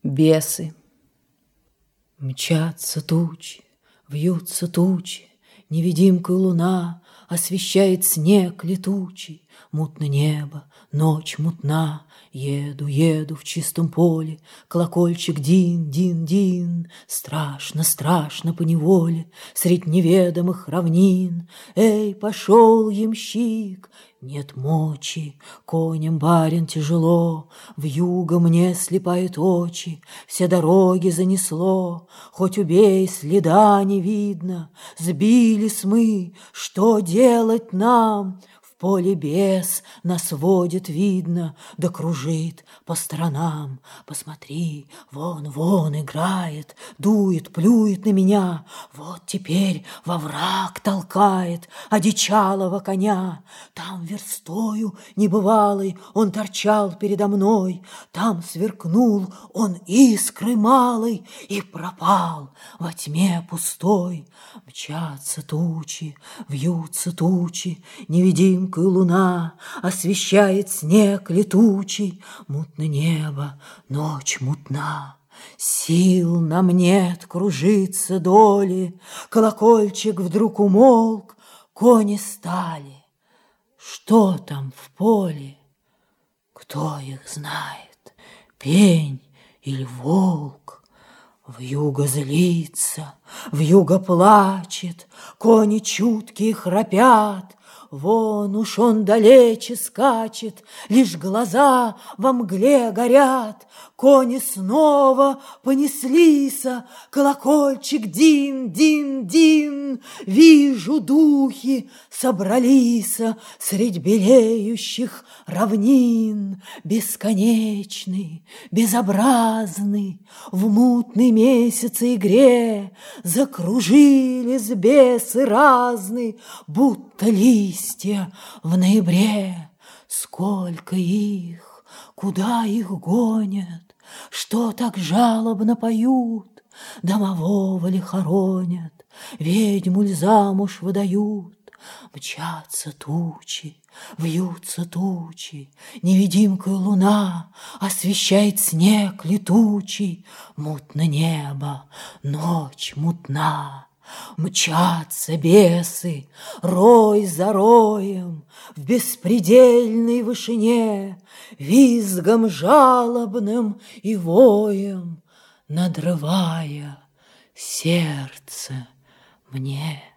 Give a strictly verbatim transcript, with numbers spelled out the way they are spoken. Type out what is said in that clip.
Бесы. Мчатся тучи, вьются тучи, невидимкой луна освещает снег летучий. Мутно небо, ночь мутна. Еду, еду в чистом поле, колокольчик дин, дин, дин. Страшно, страшно поневоле, средь неведомых равнин. Эй, пошел ямщик, нет мочи, конем барин тяжело. Вьюга мне слепает очи, все дороги занесло. Хоть убей, следа не видно, сбились мы, что делать нам? В поле бес нас водит, видно, да кружит по сторонам. Посмотри, вон, вон играет, дует, плюет на меня. Вот теперь во враг толкает одичалого коня. Там верстою небывалый он торчал передо мной. Там сверкнул он искры малой и пропал во тьме пустой. Мчатся тучи, вьются тучи, невидимкой луна освещает снег летучий. Мутно небо, ночь мутна. Сил нам нет кружиться доли. Колокольчик вдруг умолк, кони стали. Что там в поле? Кто их знает, пень или волк? Вьюга злится, вьюга плачет, кони чуткие храпят. Вон уж он далече скачет, лишь глаза во мгле горят. Кони снова понеслися, колокольчик дин, дин, дин. Вижу, духи собралися средь белеющих равнин. Бесконечный, безобразный, в мутной месяце игре закружились бесы разные, будто листья в ноябре. Сколько их, куда их гонят, что так жалобно поют? Домового ли хоронят, ведьму ль замуж выдают? Мчатся тучи, вьются тучи, невидимкой луна освещает снег летучий. Мутно небо, ночь мутна. Мчатся бесы, рой за роем, в беспредельной вышине, визгом жалобным и воем, надрывая сердце мне.